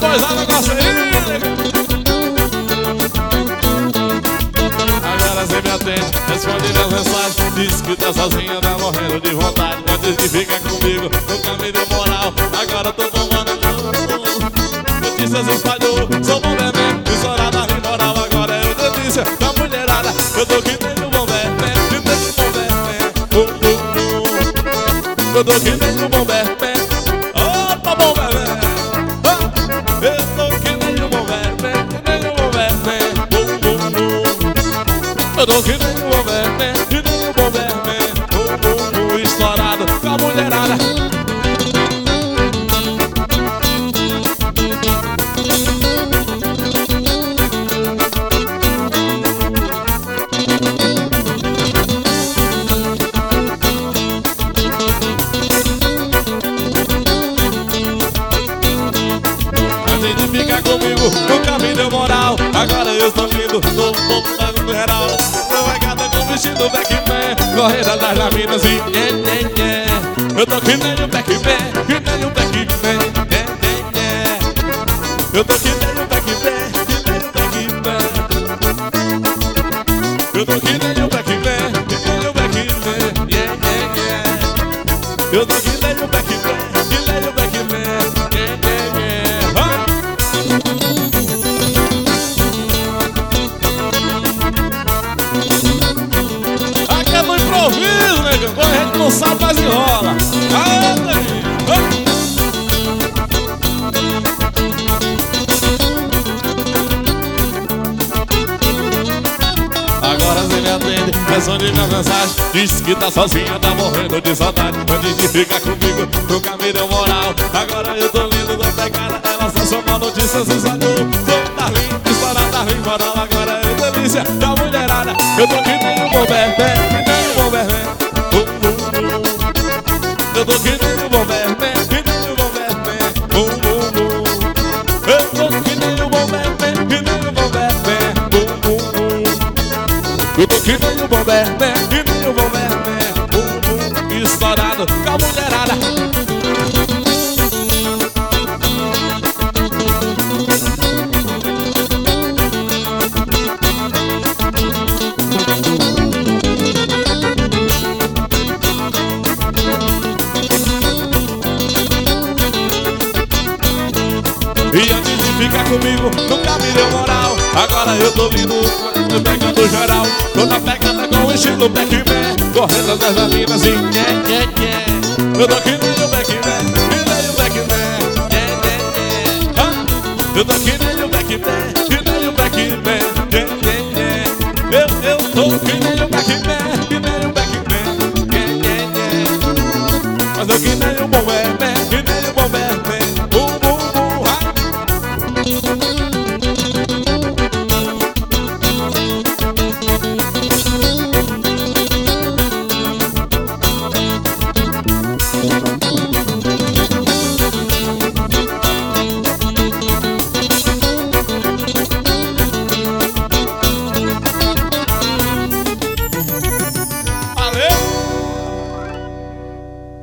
coisar o negócio aí. Agora você me atende, responde minhas mensagens. Diz que tá sozinha, tá morrendo de vontade. Mas diz que fica comigo, nunca me deu moral. Agora tô tomando notícias espalhou, sou bom bebê, estourada de moral. Agora é delícia da mulherada. Eu tô que nem um bom bebê, que nem um bom bebê. Eu tô que nem um bom bebê. Opa, bom bebê. Eu tô que nem um bom bebê, que nem um bom bebê. Eu tô que nem um bom bebê, que nem um bom bebê. Estourado com a mulherada. Fica comigo, nunca me deu moral. Agora eu estou vindo, tô no geral. Tô pegada com vestido Pac-Man, correndo atrás da mina assim, eu tô que nem o Pac-Man, que nem o Pac-Man, eu tô que nem o Pac-Man, que nem o Pac-Man. Eu tô que nem o Pac-Man, que nem o Pac-Man, eu tô que nem o Pac-Man, que nem o Pac-Man. Aqui é no improviso, negão. Quando a gente não sabe, mas enrola. Agora você me atende, responde minha mensagem. Diz que tá sozinha, tá morrendo de saudade. Antes de ficar comigo, nunca me deu moral. Agora eu tô lindo da pegada. Ela só chama notícias e saiu. Sou Darlin, estourada Darlin, moral. Agora é delícia da mulherada. Eu tô que nem um bom bebê, que nem um bom bebê. Eu tô que nem um bom bebê, que nem um bom bebê. Eu tô que nem um bom bebê, que nem um bom bebê. Eu tô que nem um bom bebê, que nem um bom bebê. Estourado com a mulherada. E antes de ficar comigo, nunca me deu moral. Agora eu tô vindo, pegando geral. Tô na pegada com o estilo Pac-Man, correndo atrás da mina assim, eu tô que nem o Pac-Man, que nem o Pac-Man, eu tô que nem o Pac-Man, que nem o Pac-Man, eu tô que nem o Pac-Man, que nem o Pac-Man, mas eu que nem o bom bebê.